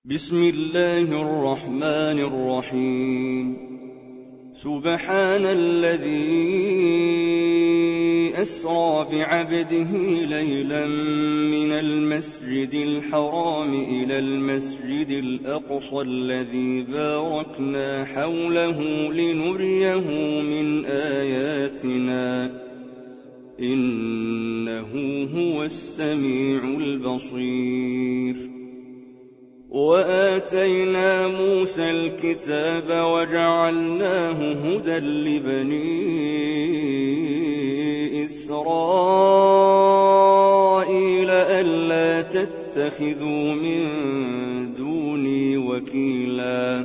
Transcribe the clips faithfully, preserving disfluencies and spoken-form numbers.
بسم الله الرحمن الرحيم سبحان الذي أسرى بعبده ليلا من المسجد الحرام إلى المسجد الأقصى الذي باركنا حوله لنريه من آياتنا إنه هو السميع البصير. وآتينا موسى الكتاب وجعلناه هدى لبني إسرائيل ألا تتخذوا من دوني وكيلا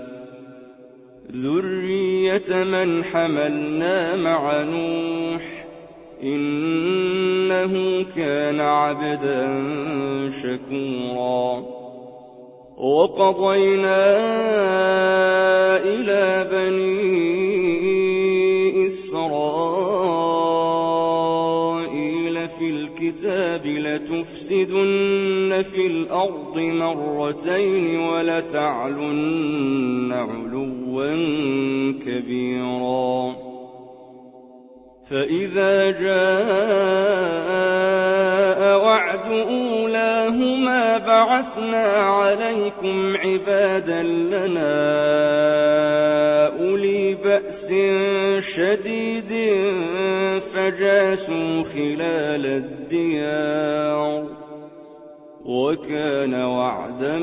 ذرية من حملنا مع نوح إنه كان عبدا شكورا. وقضينا إلى بني إسرائيل في الكتاب لتفسدن في الأرض مرتين ولتعلن علوا كبيرا. فإذا جاء وعد أولاهما بعثنا عليكم عبادا لنا أولي بأس شديد فجاسوا خلال الديار وكان وعدا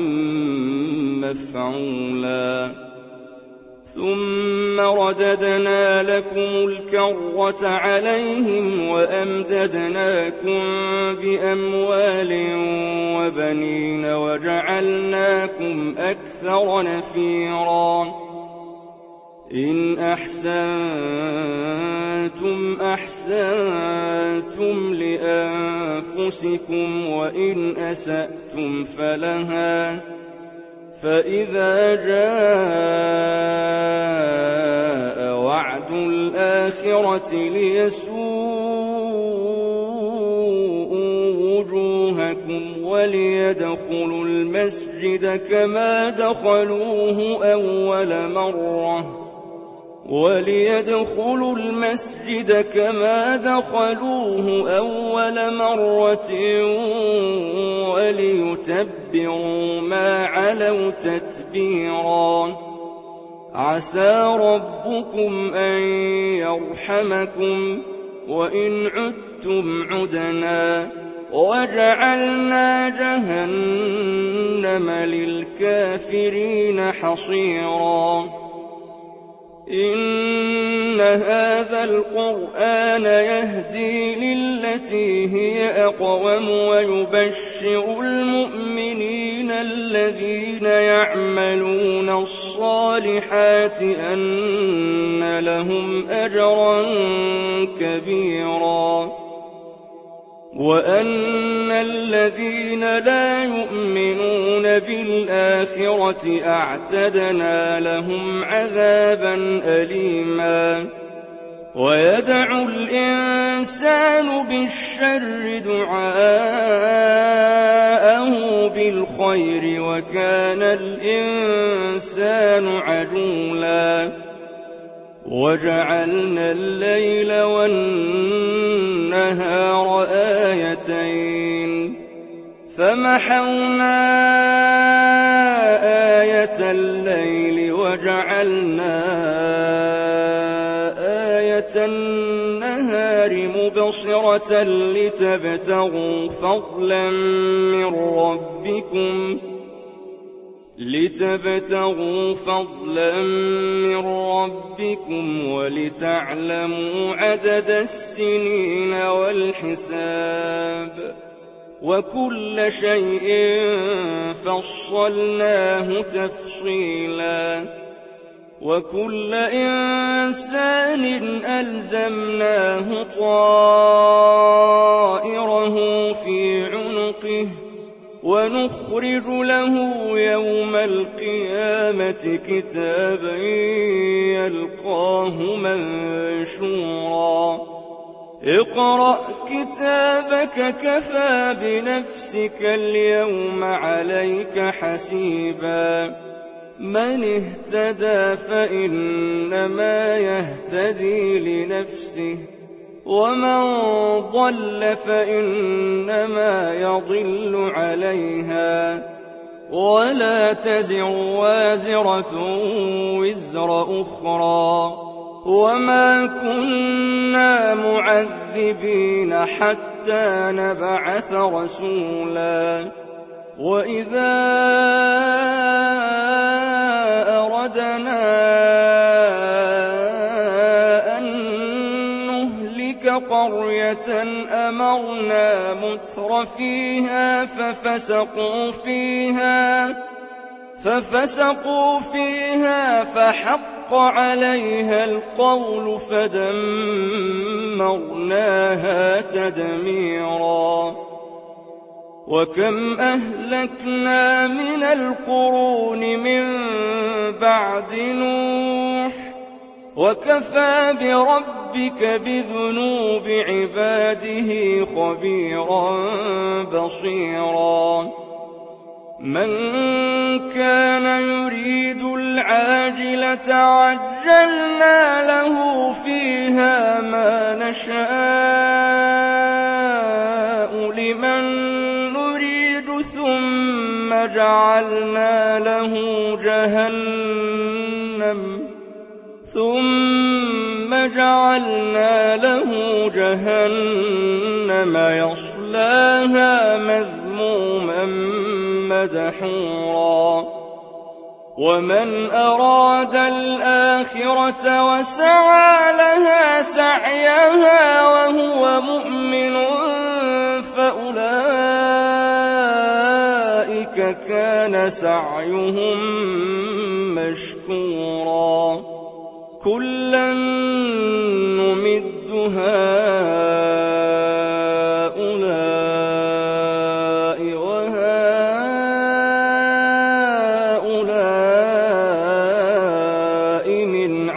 مفعولا. ثم رددنا لكم الكرة عليهم وأمددناكم بأموال وبنين وجعلناكم أكثر نفيرا. إن أحسنتم أحسنتم لأنفسكم وإن أسأتم فلها. فإذا جاء وعد الآخرة ليسوءوا وجوهكم وليدخلوا المسجد كما دخلوه أول مرة وليدخلوا المسجد كما دخلوه أول مرة وليتبروا ما علوا تتبيرا. عسى ربكم أن يرحمكم وإن عدتم عدنا وجعلنا جهنم للكافرين حصيرا. إن هذا القرآن يهدي للتي هي أقوم ويبشر المؤمنين الذين يعملون الصالحات أن لهم أجرا كبيرا وأن الذين لا يؤمنون بالآخرة أعتدنا لهم عذابا أليما. ويدعو الإنسان بالشر دعاءه بالخير وكان الإنسان عجولا. وجعلنا الليل والنهار آيتين فمحونا آية الليل وجعلنا آية النهار مبصرة لتبتغوا فضلا من ربكم لتبتغوا فضلا من ربكم ولتعلموا عدد السنين والحساب وكل شيء فصلناه تفصيلا. وكل إنسان ألزمناه طائره في عنقه ونخرج له يوم القيامة كتابا يلقاه منشورا اقرأ كتابك كفى بنفسك اليوم عليك حسيبا من اهتدى فإنما يهتدي لنفسه ومن ضل فإنما يضل عليها ولا تزر وازرة وزر أخرى وما كنا معذبين حتى نبعث رسولا وإذا أردنا أن نهلك قرية أمرنا متر فيها ففسقوا فيها ففسقوا فيها فحق عليها القول فدمرناها تدميرا وكم أهلكنا من القرون من بعد نوح وكفى بربك بذنوب عباده خبيرا بصيرا من كان يريد العاجلة عجلنا له فيها ما نشاء لمن نريد ثم جعلنا له جهنم ثم جعلنا له جهنم يصلاها مذموما مدحورا ومن أراد الآخرة وسعى لها سعيها وهو مؤمن فأولئك كان سعيهم مشكورا كلا نمد هؤلاء وهؤلاء من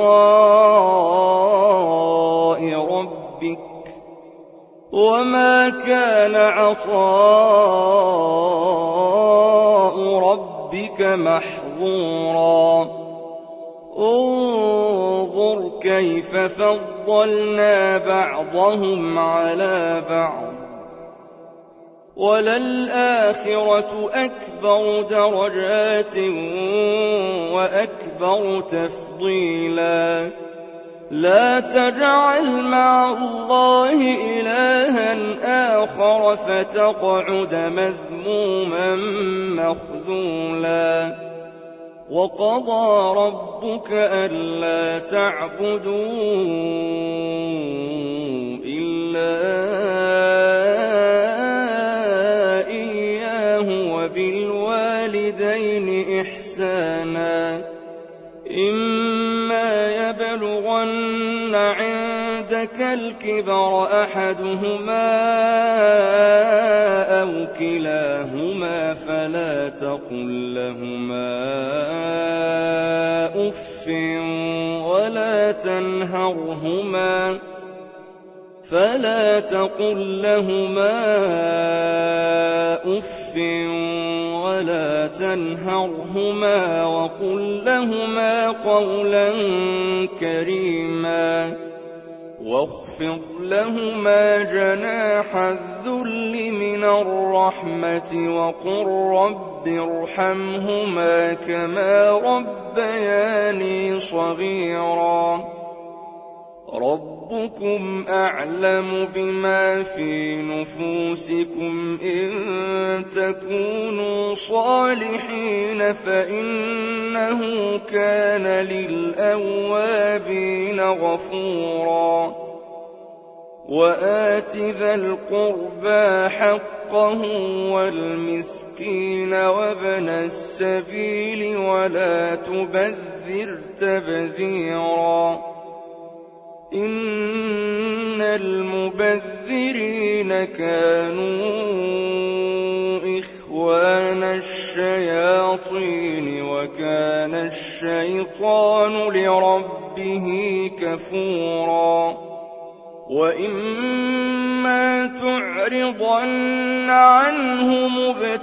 عطاء ربك وما كان عطاء ربك محظورا انظر كيف فضلنا بعضهم على بعض وللآخرة أكبر درجات وأكبر تفضيلا لا تجعل مع الله إلها آخر فتقعد مذموما مخذولا وقضى ربك ألا تعبدوا إلا إياه وبالوالدين إحسانا إما يبلغن عندك الكبر أحدهما أو كلاهما فلا تقل لهما أف ولا تنهرهما فلا تقل لهما أف ولا تنهرهما وقل لهما قولا كريما واخفض لهما جناح الذل من الرحمة وقل رب ارحمهما كما ربياني صغيرا ربكم أعلم بما في نفوسكم إن تكونوا صالحين فإنه كان للأوابين غفورا وآت ذا القربى حقه والمسكين وابن السبيل ولا تبذر تبذيرا إن المبذرين كانوا إخوان الشياطين وكان الشيطان لربه كفورا وَإِمَّا تُعْرِضَنَّ عَنْهُمُ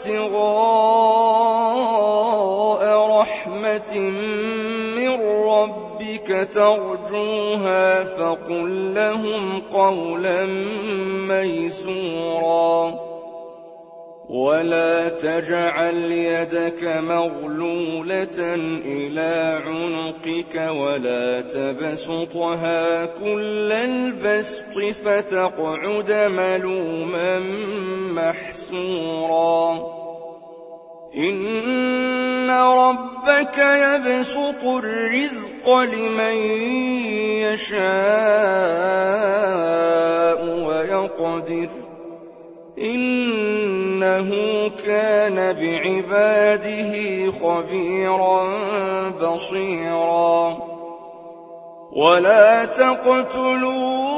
ابْتِغَاءَ رَحْمَةٍ مِّن رَّبِّكَ تَرْجُوهَا فَقُل لَّهُمْ قَوْلًا مَّيْسُورًا وَلَا تَجْعَلْ يَدَكَ مَغْلُولَةً إِلَىٰ عُنُقِكَ وَلَا تَبْسُطْهَا كُلَّ الْبَسْطِ فَتَقْعُدَ مَلُومًا مَّحْسُورًا إِنَّ رَبَّكَ يَبْسُطُ الرِّزْقَ لِمَن يَشَاءُ وَيَقْدِرُ إِنَّهُ كَانَ بِعِبَادِهِ خَبِيرًا بَصِيرًا وَلَا تَقْتُلُوا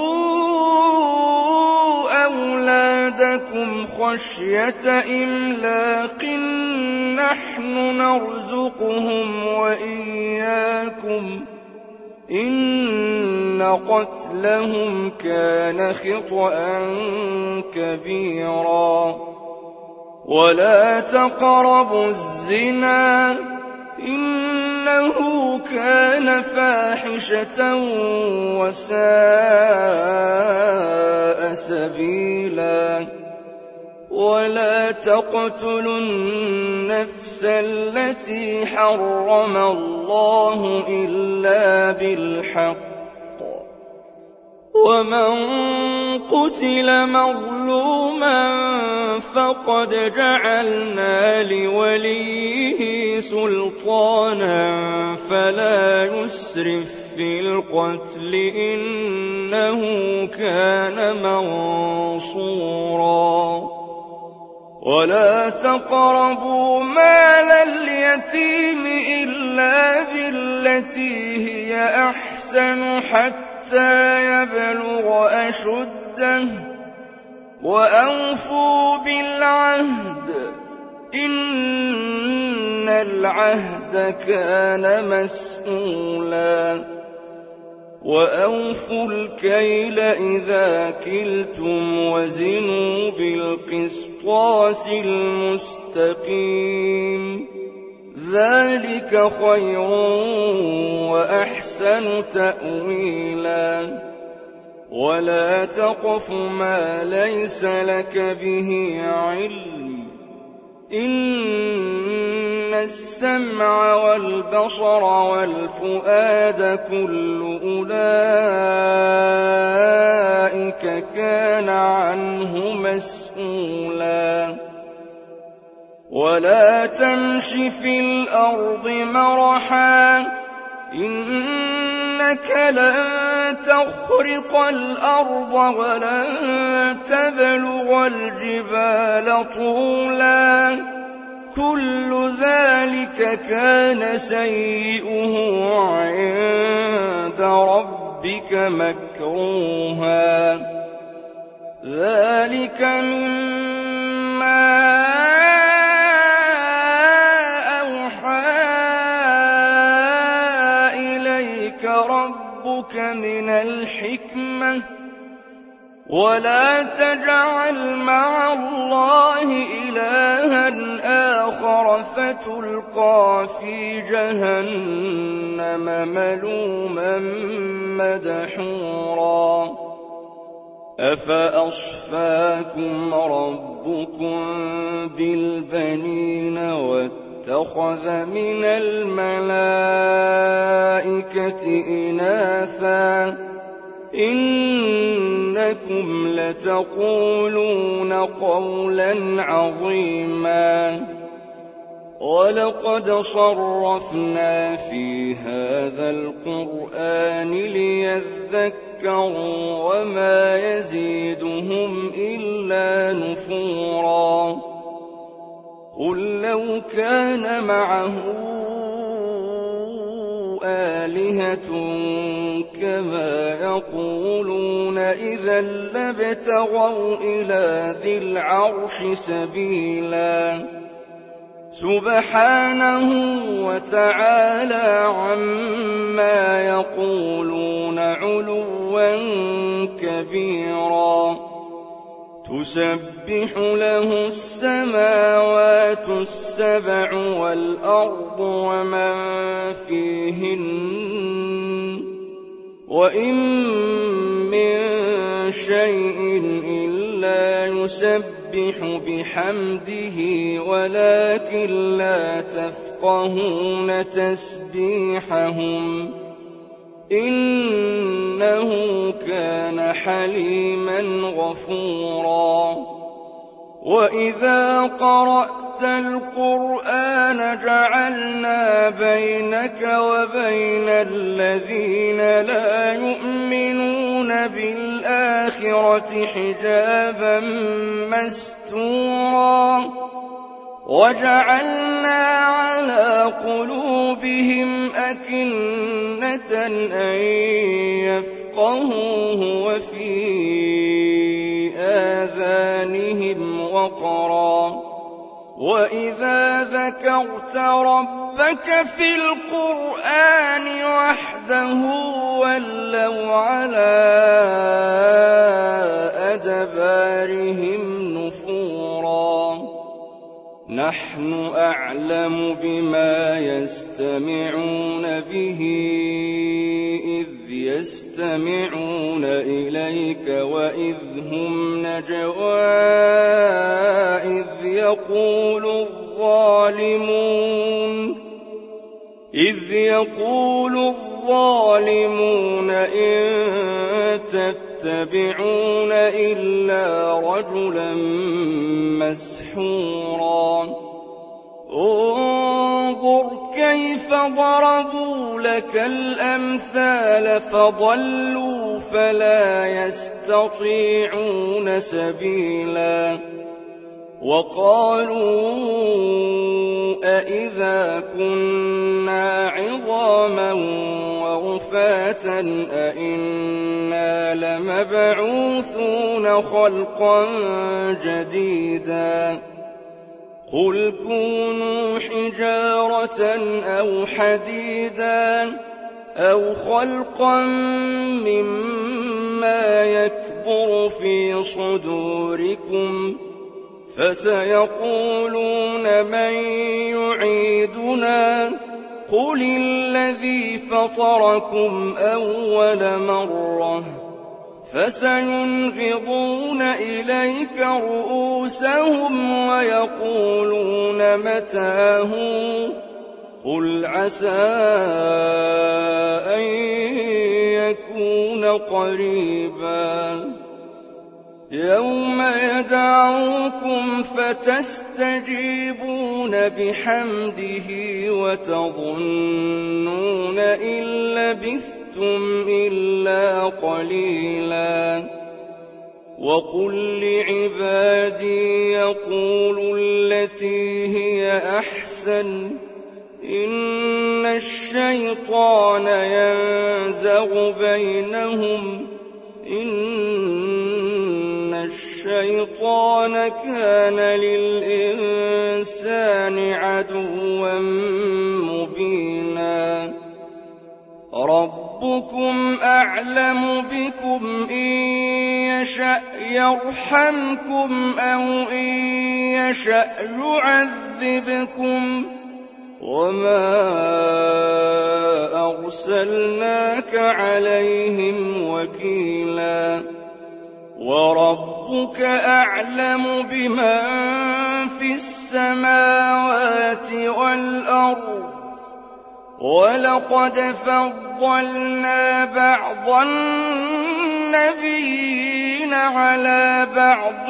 أَوْلَادَكُمْ خَشْيَةَ إِمْلَاقٍ نَّحْنُ نَرْزُقُهُمْ وَإِيَّاكُمْ ۚ إِنَّ قَتْلَهُمْ كَانَ خِطْئًا كَبِيرًا وَلَا تَقْرَبُوا الزِّنَا ۖ إِنَّهُ كَانَ فَاحِشَةً وَسَاءَ سَبِيلًا وَلَا تَقْتُلُوا النَّفْسَ الَّتِي حَرَّمَ اللَّهُ إِلَّا بِالْحَقِّ ۚ وَمَن قُتِلَ مَظْلُومًا فَقَدْ جَعَلْنَا لِوَلِيِّهِ سُلْطَانًا فَلَا يُسْرِف فِّي الْقَتْلِ ۖ إِنَّهُ كَانَ مَنصُورًا وَلَا تَقْرَبُوا مَالَ الْيَتِيمِ إِلَّا بِالَّتِي هِيَ أَحْسَنُ حَتَّىٰ يَبْلُغَ أَشُدَّهُ ۖ وَأَوْفُوا بِالْعَهْدِ ۖ إِنَّ الْعَهْدَ كَانَ مَسْئُولًا وَأَوْفُوا الْكَيْلَ إِذَا كِلْتُمْ وَزِنُوا بِالْقِسْطَاسِ الْمُسْتَقِيمِ ۚ ذَٰلِكَ خَيْرٌ وَأَحْسَنُ تَأْوِيلًا وَلَا تَقْفُ مَا لَيْسَ لَكَ بِهِ عِلْمٌ ۚ إِنَّ السَّمْعَ وَالْبَصَرَ وَالْفُؤَادَ كُلُّ أُولَٰئِكَ كَانَ عَنْهُ مَسْئُولًا وَلَا تَمْشِ فِي الْأَرْضِ مَرَحًا ۖ إِنَّكَ لَن تَخْرِقَ الْأَرْضَ وَلَن تَبْلُغَ الْجِبَالَ طُولًا ۚ كُلُّ ذَٰلِكَ كَانَ سَيِّئُهُ عِندَ رَبِّكَ مَكْرُوهًا ۚ ذَٰلِكَ مِمَّا رَبُّكَ مِنَ الْحِكْمَةِ ۗ وَلَا تَجْعَلْ مَعَ اللَّهِ إِلَٰهًا آخَرَ فَتُلْقَىٰ فِي جَهَنَّمَ مَلُومًا مَّدْحُورًا أَفَأَصْفَاكُمْ رَبُّكُم بِالْبَنِينَ وَاتَّخَذَ مِنَ الْمَلَائِكَةِ إِنَاثًا ۚ إِنَّكُمْ لَتَقُولُونَ قَوْلًا عَظِيمًا وَلَقَدْ صَرَّفْنَا فِي هَٰذَا الْقُرْآنِ لِيَذَّكَّرُوا وَمَا يَزِيدُهُمْ إِلَّا نُفُورًا قُل لَّوْ كَانَ مَعَهُ آلِهَةٌ كَمَا يَقُولُونَ إِذًا لَّابْتَغَوْا إِلَىٰ ذِي الْعَرْشِ سَبِيلًا سُبْحَانَهُ وَتَعَالَىٰ عَمَّا يَقُولُونَ عُلُوًّا كَبِيرًا كبيرا تسبح له السماوات السبع والأرض ومن فيهن وإن من شيء إلا يسبح بحمده ولكن لا تفقهون تسبيحهم إنه كان حليما غفورا وإذا قرأت القرآن جعلنا بينك وبين الذين لا يؤمنون بالآخرة حجابا مستورا وجعلنا على قلوبهم أكنة أن يفقهوه وفي آذانهم وقرا وإذا ذكرت ربك في القرآن وحده ولوا على أدبارهم نفورا نحن أعلم بما يستمعون به إذ يستمعون إليك وإذ هم نجوى إذ يقول الظالمون إذ يقول الظالمون إن تتبعون إلا رجلا مسحورا انظر كيف ضربوا لك الأمثال فضلوا فلا يستطيعون سبيلا وقالوا أإذا كنا عظاما ورفاتا أإنا لمبعوثون خلقا جديدا قل كونوا حجارة أو حديدا أو خلقا مما يكبر في صدوركم فسيقولون من يعيدنا قل الذي فطركم أول مرة فسينغضون إليك رؤوسهم ويقولون متى هو قل عسى أن يكون قريبا يوم يدعوكم فتستجيبون بحمده وتظنون إن لبثتم إلا قليلا وقل لعبادي يقولوا التي هي أحسن إن الشيطان ينزغ بينهم إن الشيطان كان للإنسان عدوا مبينا ربكم أعلم بكم إن يشأ يرحمكم أو إن يشأ يعذبكم وما أرسلناك عليهم وكيلا وربك أعلم بمن في السماوات والأرض ولقد فضلنا بعض النبيين على بعض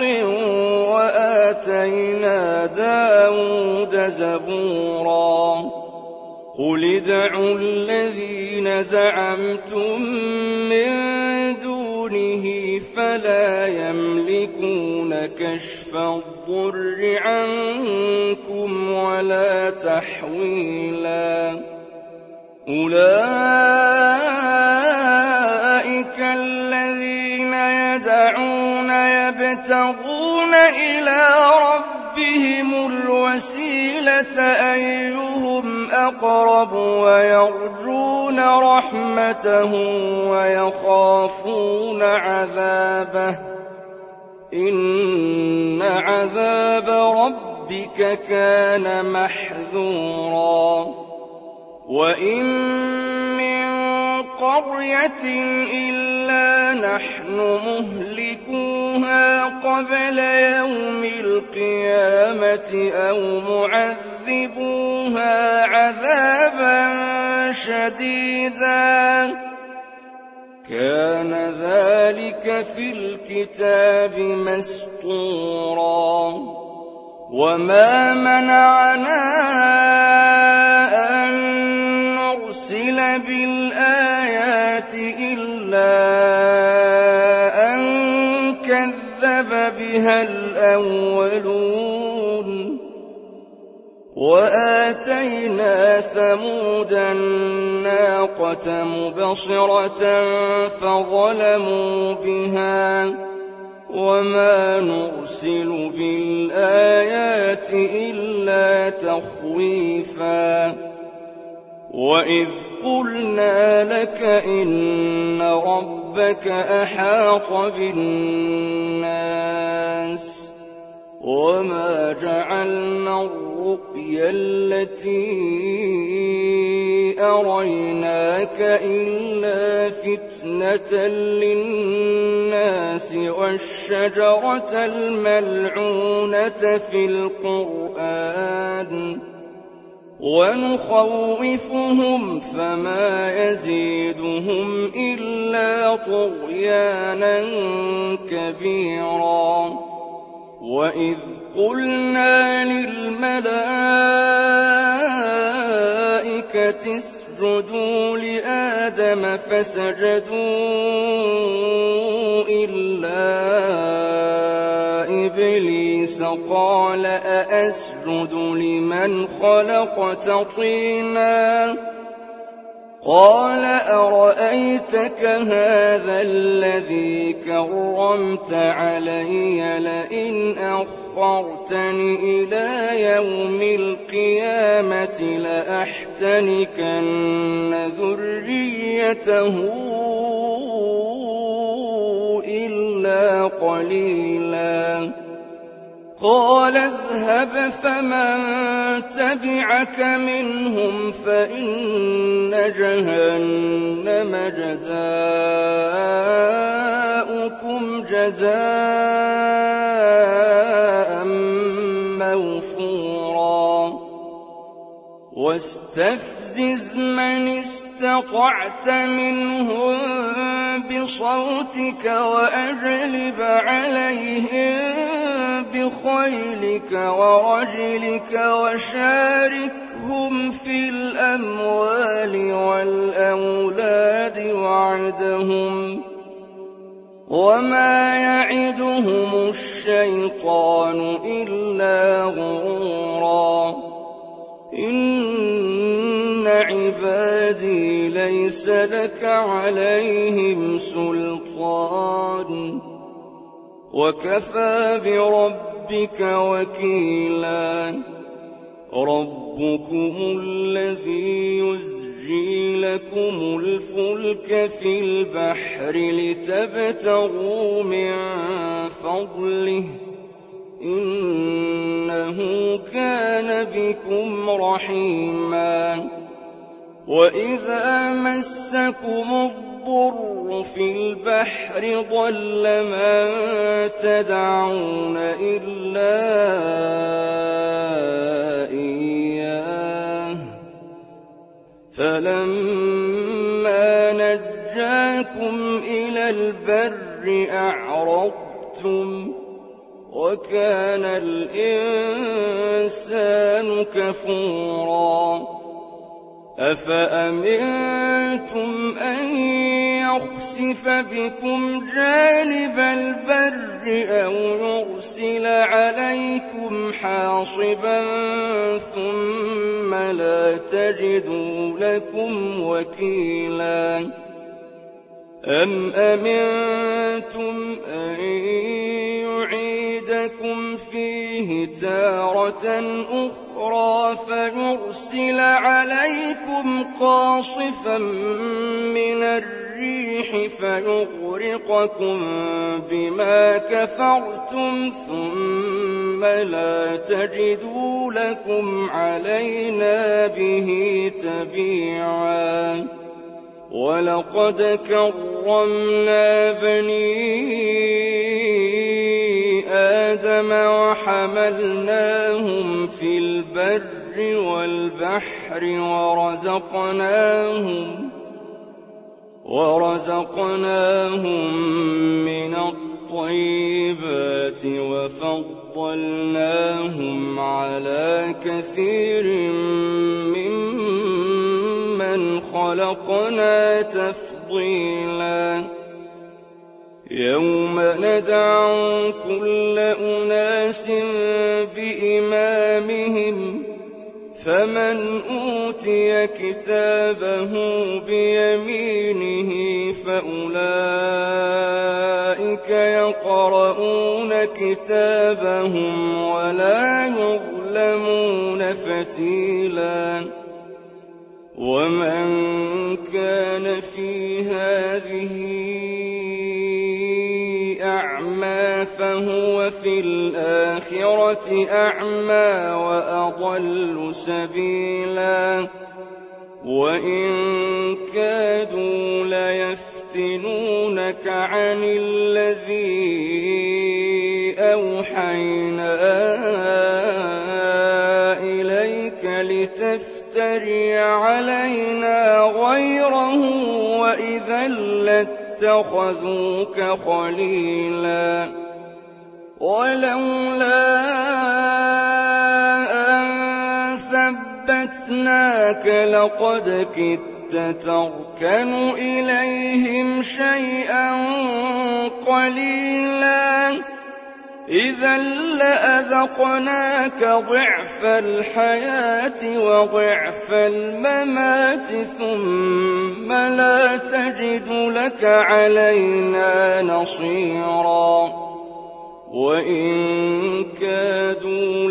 وآتينا داود زبورا قل ادعوا الذين زعمتم من دونه فلا يملكون كشف الضر عنكم ولا تحويلا أولئك الذين يدعون يبتغون إلى ربهم الوسيلة أيهم أقرب ويرجون رحمته ويخافون عذابه إن عذاب ربك كان محذورا وإن من قرية إلا نحن مهلكوها قبل يوم القيامة أو معذبوها عذابا شديدا كان ذلك في الكتاب مسطورا وما منعنا أن نرسل بالآيات إلا أن كذب بها الأولون وآتينا ثمود الناقة مبصرة فظلموا بها وما نرسل بالآيات إلا تخويفا وإذ قلنا لك إن ربك أحاط بالناس وما جعلنا الرؤيا التي أريناك إلا فتنة للناس والشجرة الملعونة في القرآن ونخوفهم فما يزيدهم إلا طغيانا كبيرا وإذ قلنا للملائكة اسجدوا لآدم فسجدوا إلا إبليس قال أأسجد لمن خلقت طينا قال أرأيتك هذا الذي كرمت علي لئن أخرتني إلى يوم القيامة لأحتنكن ذريته إلا قليلا قال اذهب فمن تبعك منهم فإن جهنم جزاؤكم جزاء موفورا واستفزز من استطعت منهم بصوتك وأجلب عليهم بخيلك ورجلك وشاركهم في الأموال والأولاد وعدهم وما يعدهم الشيطان إلا غرورا إن عبادي ليس لك عليهم سلطان وكفى بربك وكيلا ربكم الذي يزجي لكم الفلك في البحر لتبتغوا من فضله إنه كان بكم رحيما وإذا مسكم الضر في البحر ضل من تدعون إلا إياه فلما نجاكم إلى البر أعرضتم وكان الإنسان كفورا أفأمنتم أن يخسف بكم جانب البر أو يرسل عليكم حاصبا ثم لا تجدوا لكم وكيلا أم أمنتم أن يعيدكم فيه تارة أخرى أخرى فيرسل عليكم قاصفا من الريح فيغرقكم بما كفرتم ثم لا تجدوا لكم علينا به تبيعا ولقد كرمنا بني آدم وحملناهم في البر والبحر ورزقناهم ورزقناهم من الطيبات وفضلناهم على كثير ممن خلقنا تفضيلا يوم ندعو كل أناس بإمامهم فمن أوتي كتابه بيمينه فأولئك يقرؤون كتابهم ولا يظلمون فتيلا ومن كان في هذه أعمى فهو في الآخرة أعمى وأضل سبيلا وإن كادوا ليفتنونك عن الذي أوحينا إليك لتفتري علينا غيره وإذا لاتخذوك خليلا ولولا أن ثبتناك لقد كدت تركن إليهم شيئا قليلا إذا لأذقناك ضعف الحياة وضعف الممات ثم لا تجد لك علينا نصيرا وإن كادوا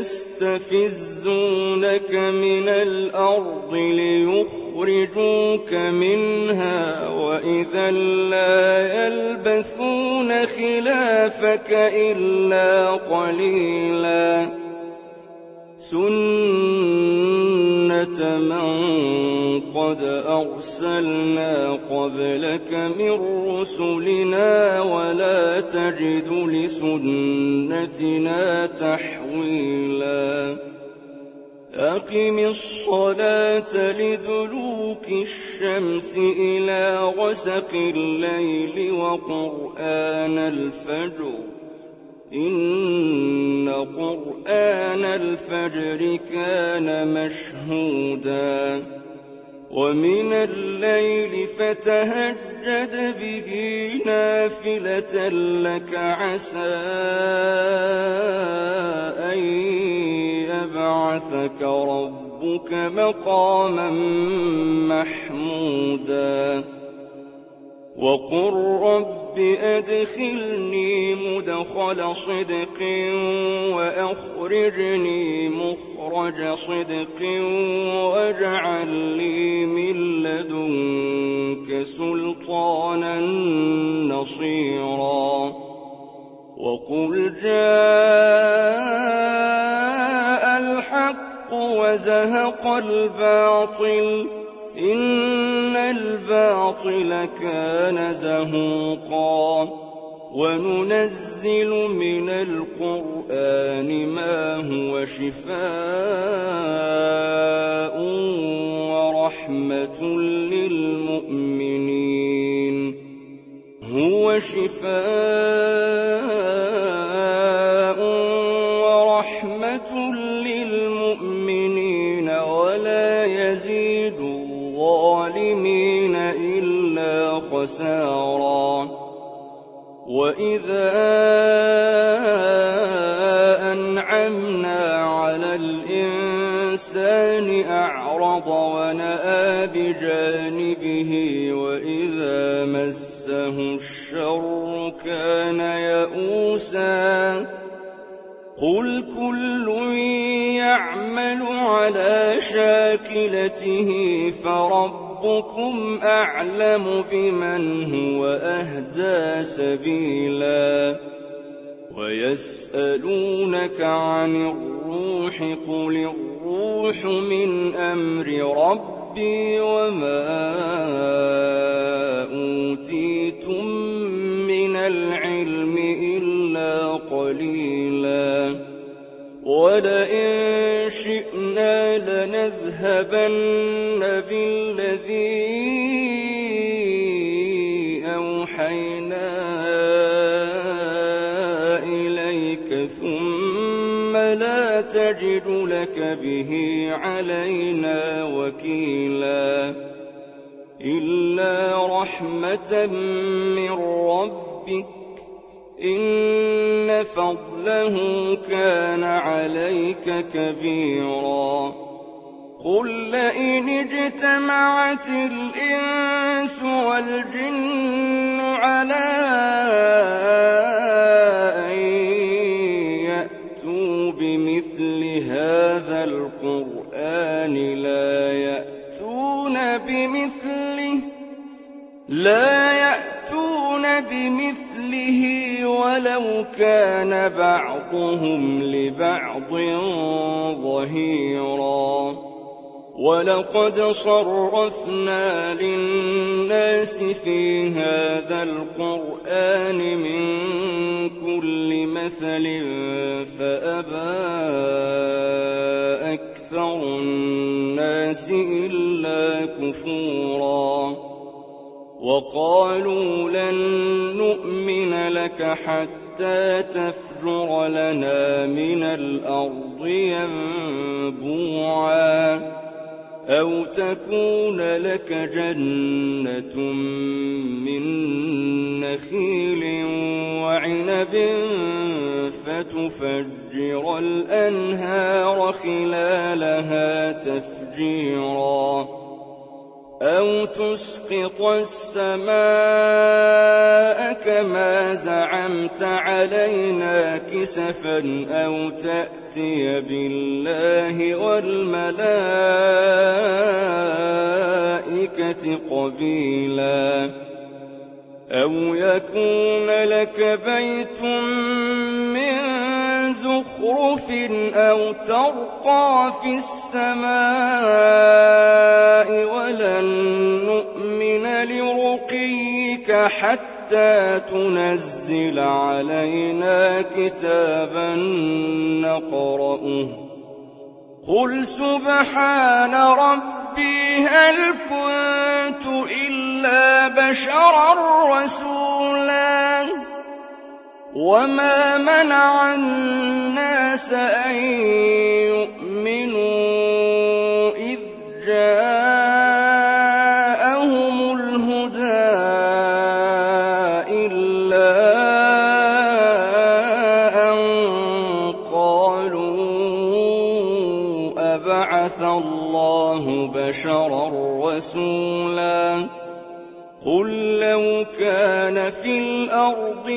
ليستفزونك من الأرض ليخرجوك منها وإذا لا يلبثون خلافك إلا قليلا سنة من قد أرسلنا قبلك من رسلنا ولا تجد لسنتنا تحويلا أقم الصلاة لدلوك الشمس إلى غسق الليل وقرآن الفجر إن قرآن الفجر كان مشهودا ومن الليل فتهجد به نافلة لك عسى أن يبعثك ربك مقاما محمودا وقل رب أدخلني مدخل صدق وأخرجني مخرج صدق واجعل لي من لدنك سلطانا نصيرا وقل جاء الحق وزهق الباطل إن الباطل كان زهوقا وننزل من القرآن ما هو شفاء ورحمة للمؤمنين هو شفاء ورحمة للمؤمنين ولا يزيد الظالمين إلا خسارا وإذا أنعمنا على الإنسان أعرض ونأى بجانبه وإذا مسه الشر كان يئوسا قُلْ كُلٌّ يَعْمَلُ عَلَىٰ شَاكِلَتِهِ فَرَبُّكُمْ أَعْلَمُ بِمَنْ هُوَ أَهْدَىٰ سَبِيلًا وَيَسْأَلُونَكَ عَنِ الرُّوحِ قُلِ الرُّوحُ مِنْ أَمْرِ رَبِّي وَمَا أُوتِيتُم مِّنَ الْعِلْمِ إِلَّا قَلِيلًا وَلَئِن شِئْنَا لَنَذْهَبَنَّ بِالَّذِي أَوْحَيْنَا إِلَيْكَ ثُمَّ لَا تَجِدُ لَكَ بِهِ عَلَيْنَا وَكِيلًا إِلَّا رَحْمَةً مِّن رَّبِّكَ إِنَّ فَضْلَهُ كَانَ عَلَيْكَ كَبِيرًا قُل لَّئِنِ اجْتَمَعَتِ الْإِنسُ وَالْجِنُّ عَلَىٰ أَن يَأْتُوا بِمِثْلِ هَٰذَا الْقُرْآنِ لَا يَأْتُونَ بِمِثْلِهِ لا يأتون بمثله وَلَوْ كَانَ بَعْضُهُمْ لِبَعْضٍ ظَهِيرًا وَلَقَدْ صَرَّفْنَا لِلنَّاسِ فِي هَٰذَا الْقُرْآنِ مِن كُلِّ مَثَلٍ فَأَبَىٰ أَكْثَرُ النَّاسِ إِلَّا كُفُورًا وَقَالُوا لَن نُّؤْمِنَ لَكَ حَتَّىٰ تَفْجُرَ لَنَا مِنَ الْأَرْضِ يَنبُوعًا أَوْ تَكُونَ لَكَ جَنَّةٌ مِّن نَّخِيلٍ وَعِنَبٍ فَتُفَجِّرَ الْأَنْهَارَ خِلَالَهَا تَفْجِيرًا أَوْ تُسْقِطَ السَّمَاءَ كَمَا زَعَمْتَ عَلَيْنَا كِسَفًا أَوْ تَأْتِيَ بِاللَّهِ وَالْمَلَائِكَةِ قَبِيلًا أَوْ يَكُونَ لَكَ بَيْتٌ مِّن زُخْرُفٍ أَوْ تَرْقَىٰ فِي السَّمَاءِ وَلَن نُّؤْمِنَ لِرُقِيِّكَ حَتَّىٰ تُنَزِّلَ عَلَيْنَا كِتَابًا نَّقْرَؤُهُ قُلْ سُبْحَانَ رَبِّي هَلْ كُنتُ إِلَّا بَشَرًا رَّسُولًا وَمَا مَنَعَ النَّاسَ أَن يُؤْمِنُوا إِذْ جَاءَهُمُ الْهُدَىٰ إِلَّا أَن قَالُوا أَبَعَثَ اللَّهُ بَشَرًا رَّسُولًا قُل لَّوْ كَانَ فِي الْأَرْضِ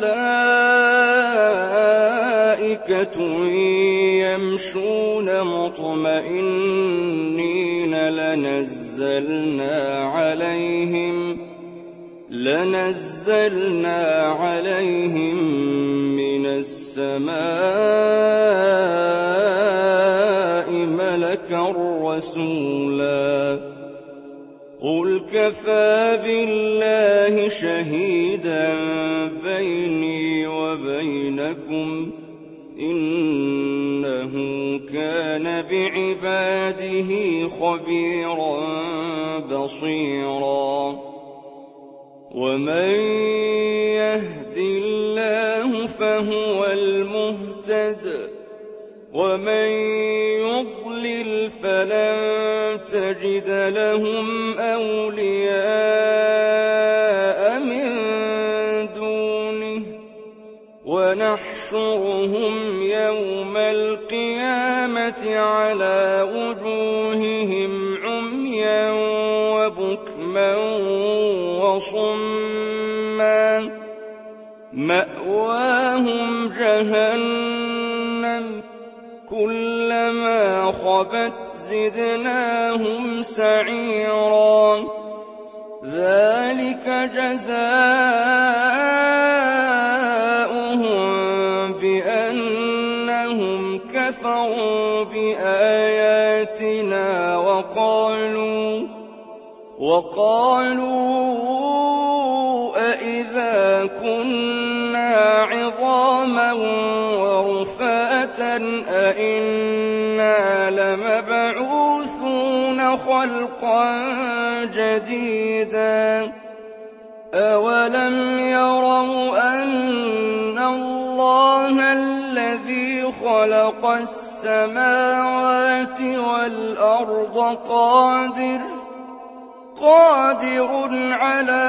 مَلَائِكَةٌ يَمْشُونَ مُطْمَئِنِّينَ لَنَزَّلْنَا عَلَيْهِم لَنَزَّلْنَا عَلَيْهِم مِّنَ السَّمَاءِ مَلَكًا رَّسُولًا قُلْ كَفَىٰ بِاللَّهِ شَهِيدًا بَيْنِي وَبَيْنَكُمْ ۚ إِنَّهُ كَانَ بِعِبَادِهِ خَبِيرًا بَصِيرًا وَمَن يَهْدِ اللَّهُ فَهُوَ الْمُهْتَدِ وَمَن يُضْلِلْ فَلَن تَجِدَ لَهُمْ أَوْلِيَاءَ مِن دُونِهِ وَنَحْشُرُهُمْ يَوْمَ الْقِيَامَةِ عَلَىٰ وُجُوهِهِمْ عُمْيًا وَبُكْمًا وَصُمًّا مَّأْوَاهُمْ جَهَنَّمُ كلما خبت زدناهم سعيرا ذلك جزاؤهم بأنهم كفروا بآياتنا وقالوا وقالوا أإذا كنا عظاما ورفاتا أإنا لمبعوثون خلقا جديدا أولم يروا أن الله الذي خلق السماوات والأرض قادر قادر على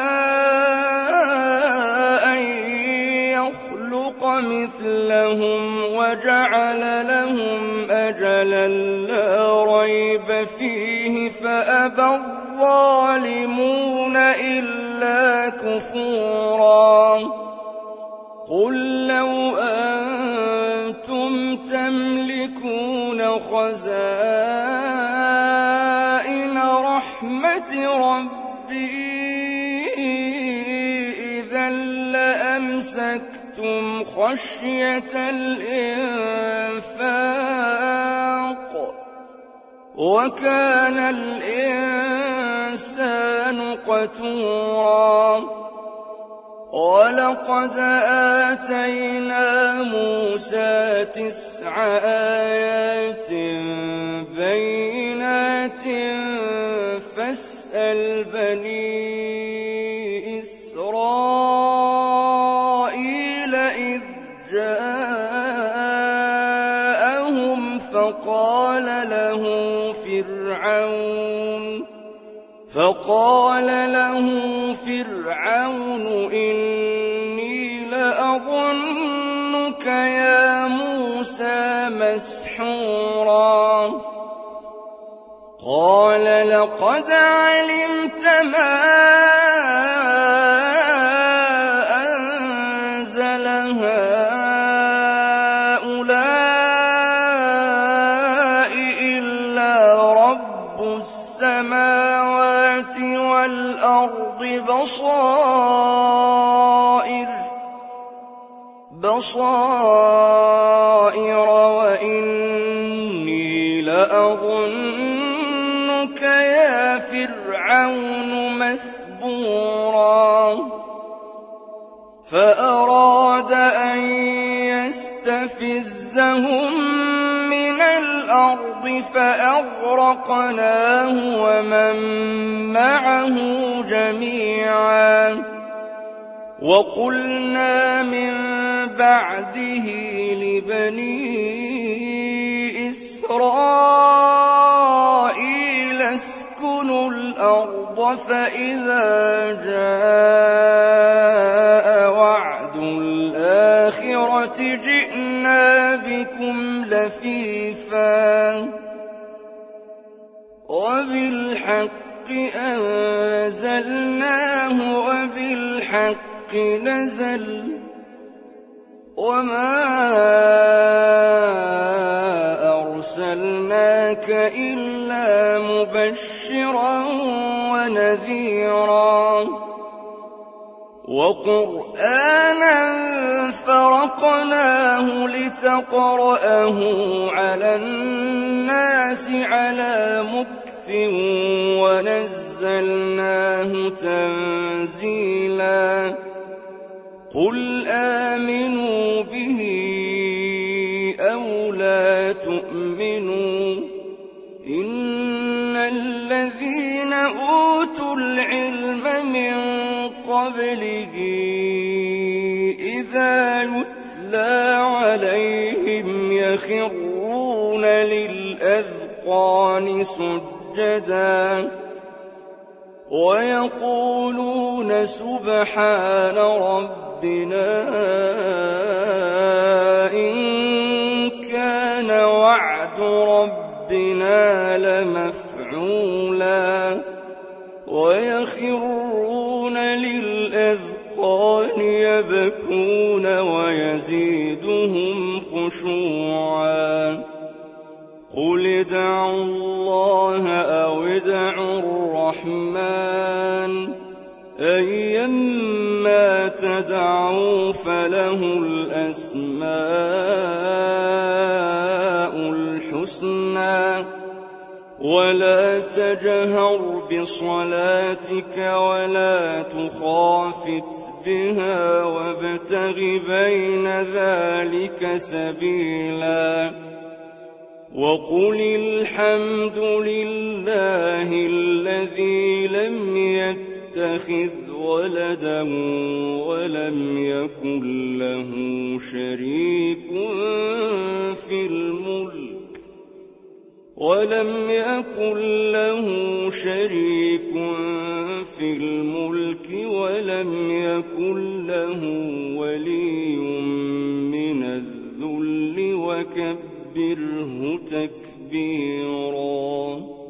أن يخلق مثلهم وجعل لهم أجلا لا ريب فيه فأبى الظالمون إلا كفورا قل لو أنتم تملكون خزائن رحمة ربي إذا لأمسكتم خشية الإنفاق وكان الإنسان قتورا ولقد آتينا موسى تسع آيات بينات فاسأل بني إسرائيل إذ جاءهم فقال له فرعون فقال له فرعون إني لأظنك يا موسى مسحورا قال لقد علمت ما أنزل هؤلاء إلا رب السماوات والأرض بصائر بصائر وإني لأظنك يا فرعون مثبورا فأراد أن يستفزهم من الأرض فأغرقناه ومن معه جميعا وقلنا من بعده لبني إسرائيل اسكنوا الأرض فإذا جاء وعد الآخرة جئنا بكم لفيفا وبالحق أنزلناه وبالحق نزل وما أرسلناك إلا مبشرا ونذيرا وقرآنا فرقناه لتقرأه على الناس على مكث ونزلناه تنزيلا قل آمنوا به أو لا تؤمنوا إن الذين أوتوا العلم من قبله إذا يتلى عليهم يخرون للأذقان سجدا ويقولون سبحان ربنا إن كان وعد ربنا لمفعولا ويخرون للأذقان يبكون ويزيدهم خشوعا قُلِ ادْعُوا اللَّهَ أَوِ ادْعُوا الرَّحْمَٰنَ أَيًّا مَّا تَدْعُوا فَلَهُ الْأَسْمَاءُ الْحُسْنَىٰ وَلَا تَجْهَرْ بِصَلَاتِكَ وَلَا تُخَافِتْ بِهَا وَابْتَغِ بَيْنَ ذَٰلِكَ سَبِيلًا وَقُلِ الْحَمْدُ لِلَّهِ الَّذِي لَمْ يَتَّخِذْ وَلَدًا وَلَمْ يَكُن لَّهُ شَرِيكٌ فِي الْمُلْكِ وَلَمْ يَكُن لَّهُ شَرِيكٌ فِي الْمُلْكِ وَلَمْ يَكُن لَّهُ وَلِيٌّ مِّنَ الذُّلِّ وَكَبِّرْهُ تَكْبِيرًا.